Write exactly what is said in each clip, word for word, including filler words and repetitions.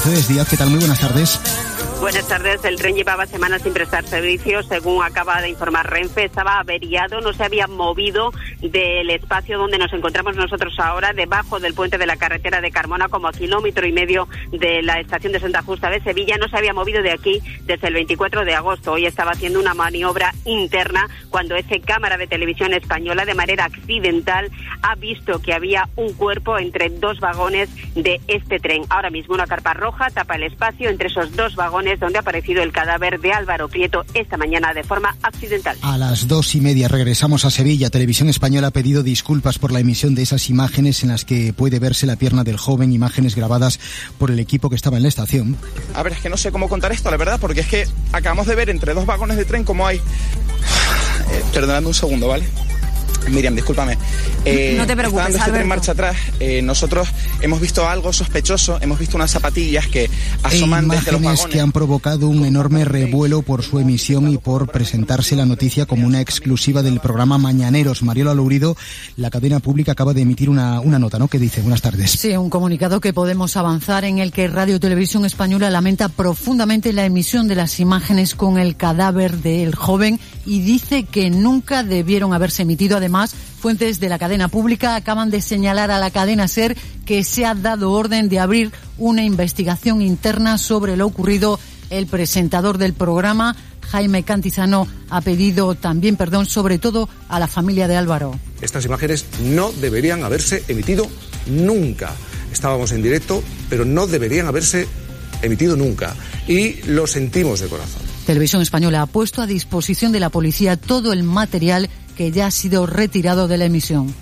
Mercedes Díaz, ¿qué tal? Muy buenas tardes. Buenas tardes. El tren llevaba semanas sin prestar servicio. Según acaba de informar Renfe, estaba averiado, no se había movido del espacio donde nos encontramos nosotros ahora, debajo del puente de la carretera de Carmona, como a kilómetro y medio de la estación de Santa Justa de Sevilla. No se había movido de aquí desde el veinticuatro de agosto. Hoy estaba haciendo una maniobra interna cuando esa cámara de televisión española, de manera accidental, ha visto que había un cuerpo entre dos vagones de este tren. Ahora mismo una carpa roja tapa el espacio entre esos dos vagones donde ha aparecido el cadáver de Álvaro Prieto esta mañana de forma accidental. A las dos y media regresamos a Sevilla. Televisión Española ha pedido disculpas por la emisión de esas imágenes en las que puede verse la pierna del joven, imágenes grabadas por el equipo que estaba en la estación. A ver, es que no sé cómo contar esto, la verdad, porque es que acabamos de ver entre dos vagones de tren cómo hay... Eh, perdonadme un segundo, ¿vale? Miriam, discúlpame. Eh, no te preocupes, estando este tren en marcha atrás, eh, nosotros hemos visto algo sospechoso, hemos visto unas zapatillas que asoman e desde los vagones. Que han provocado un enorme revuelo por su emisión y por presentarse la noticia como una exclusiva del programa Mañaneros. Mariola Lourido, la cadena pública acaba de emitir una, una nota, ¿no? Que dice, buenas tardes. Sí, un comunicado que podemos avanzar en el que Radio Televisión Española lamenta profundamente la emisión de las imágenes con el cadáver del joven y dice que nunca debieron haberse emitido. Además, Además, fuentes de la cadena pública acaban de señalar a la cadena SER que se ha dado orden de abrir una investigación interna sobre lo ocurrido. El presentador del programa, Jaime Cantizano, ha pedido también perdón, sobre todo a la familia de Álvaro. Estas imágenes no deberían haberse emitido nunca. Estábamos en directo, pero no deberían haberse emitido nunca. Y lo sentimos de corazón. Televisión Española ha puesto a disposición de la policía todo el material que ya ha sido retirado de la emisión.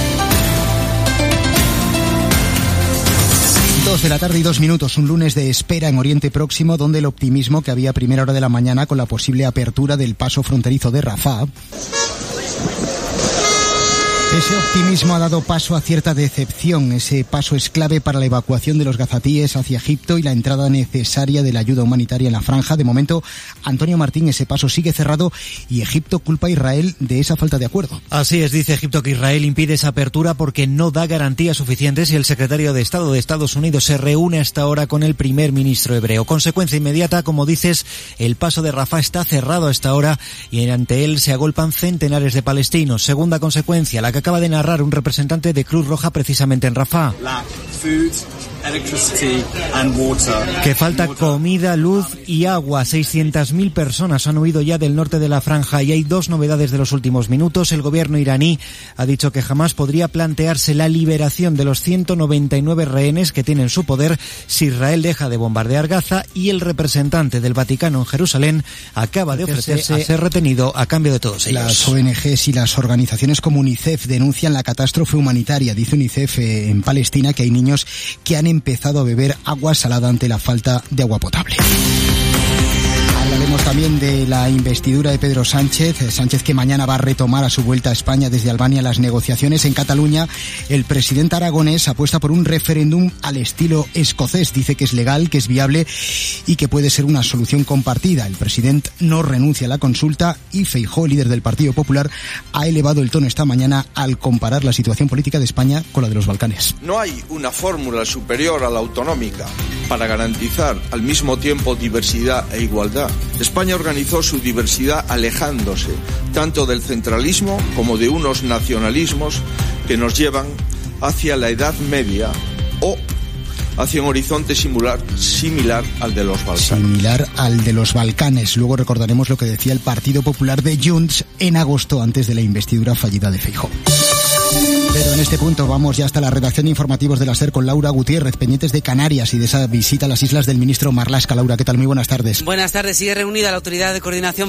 Dos de la tarde y dos minutos, un lunes de espera en Oriente Próximo, donde el optimismo que había a primera hora de la mañana con la posible apertura del paso fronterizo de Rafah, ese optimismo ha dado paso a cierta decepción. Ese paso es clave para la evacuación de los gazatíes hacia Egipto y la entrada necesaria de la ayuda humanitaria en la franja. De momento, Antonio Martín, ese paso sigue cerrado y Egipto culpa a Israel de esa falta de acuerdo. Así es, dice Egipto que Israel impide esa apertura porque no da garantías suficientes y el secretario de Estado de Estados Unidos se reúne hasta ahora con el primer ministro hebreo. Consecuencia inmediata, como dices, el paso de Rafah está cerrado hasta ahora y ante él se agolpan centenares de palestinos. Segunda consecuencia, la que acaba de narrar un representante de Cruz Roja precisamente en Rafah. Que falta comida, luz y agua. seiscientas mil personas han huido ya del norte de la franja y hay dos novedades de los últimos minutos. El gobierno iraní ha dicho que jamás podría plantearse la liberación de los ciento noventa y nueve rehenes que tiene en su poder si Israel deja de bombardear Gaza, y el representante del Vaticano en Jerusalén acaba de ofrecerse a ser retenido a cambio de todos ellos. Las O N Ges y las organizaciones como UNICEF denuncian la catástrofe humanitaria. Dice UNICEF eh, en Palestina que hay niños que han empezado a beber agua salada ante la falta de agua potable. Hablaremos también de la investidura de Pedro Sánchez. Sánchez que mañana va a retomar a su vuelta a España desde Albania las negociaciones. En Cataluña, el presidente aragonés apuesta por un referéndum al estilo escocés. Dice que es legal, que es viable y que puede ser una solución compartida. El presidente no renuncia a la consulta y Feijóo, líder del Partido Popular, ha elevado el tono esta mañana al comparar la situación política de España con la de los Balcanes. No hay una fórmula superior a la autonómica para garantizar al mismo tiempo diversidad e igualdad. España organizó su diversidad alejándose tanto del centralismo como de unos nacionalismos que nos llevan hacia la Edad Media o hacia un horizonte similar, similar al de los Balcanes. Similar al de los Balcanes. Luego recordaremos lo que decía el Partido Popular de Junts en agosto antes de la investidura fallida de Feijóo. Pero en este punto vamos ya hasta la redacción de informativos de la SER con Laura Gutiérrez, pendientes de Canarias y de esa visita a las islas del ministro Marlaska. Laura, ¿qué tal? Muy buenas tardes. Buenas tardes. Sigue reunida la Autoridad de Coordinación